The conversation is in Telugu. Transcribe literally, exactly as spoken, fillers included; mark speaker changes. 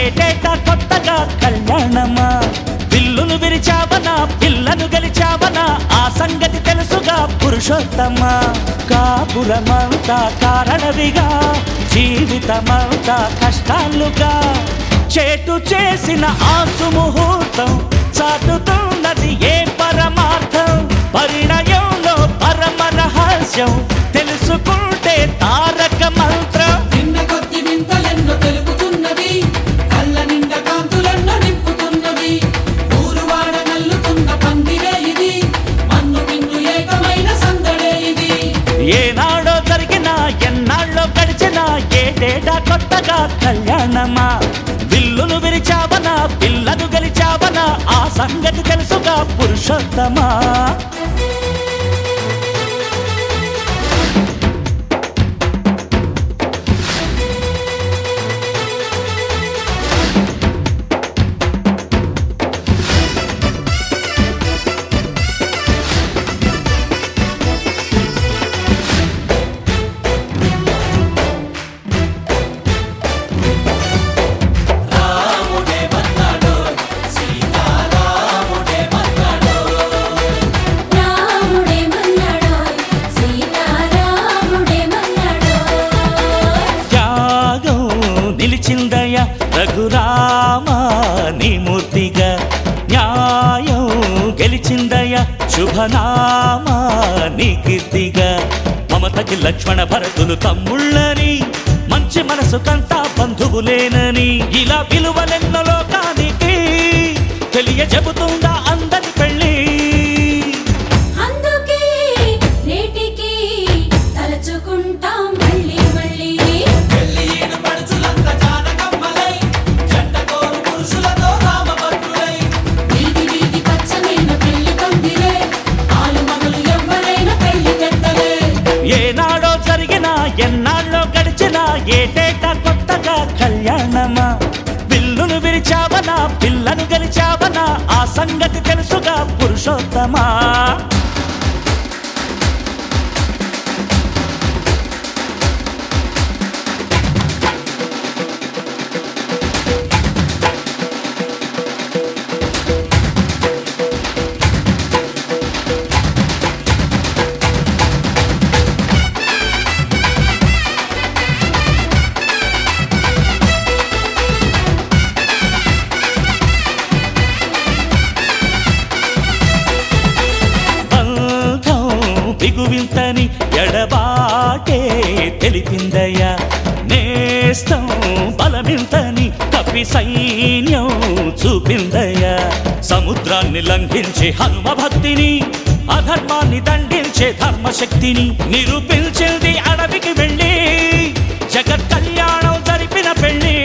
Speaker 1: ఏటేటా కొత్తగా కళ్యాణమా విల్లును విరిచావనా పిల్లను గెలిచావనా ఆ సంగతి తెలుసుగా పురుషోత్తమా కాపురమంతా కారణవిగా జీవితమంతా కష్టాలుగా చేటు చేసిన ఆసు ముహూర్తం చాటుతున్నది ఏ పరమార్థం పరిణయంలో పరమ రహస్యం తెలుసుకుంటే తారక మంత్రం
Speaker 2: నిన్న కొద్ది వింతలెన్నో తెలుపుతున్నది కళ్ళ నిండా కాంతులెన్నో నింపుతున్నది ఊరువాడ నల్లుతున్న పందిరే ఇది మన్ను మిన్ను ఏకమైన సందడే ఇది
Speaker 1: ఏనాడో జరిగినా ఎన్నాళ్ళో గడిచినా ఏటేటా కొత్తగా కళ్యాణమా విల్లును విరిచావనా పిల్లను గెలిచావనా ఆ సంగతి తెలుసుగా పురుషోత్తమా నిలిచిందయ రఘురామ నీ మూర్తిగా న్యాయం గెలిచిందయ శుభనామ నీ కీర్తిగా మమతకి లక్ష్మణ భరతులు తమ్ముళ్ళని మంచి మనసు కంతా బంధువులేనని ఇలా విలువలెన్నో లోకానికి తెలియ చెబుతుందా అందరి పెళ్ళి ఏనాడో జరిగినా ఎన్నాళ్ళో గడిచినా ఏటేటా కొత్తగా కళ్యాణమా విల్లును విరిచావనా పిల్లను గెలిచావనా ఆ సంగతి తెలుసుగా పురుషోత్తమా బిగువింతని ఎడబాటే తెలిపిందయ్యా నేస్తం బలమింతని కపి సైన్యం చూపిందయ్యా సముద్రాన్ని లంఘించే హనుమ భక్తిని అధర్మాన్ని దండించే ధర్మశక్తిని నిరూపించింది అడవికి వెళ్ళి జగత్ కళ్యాణం జరిపిన పెళ్ళి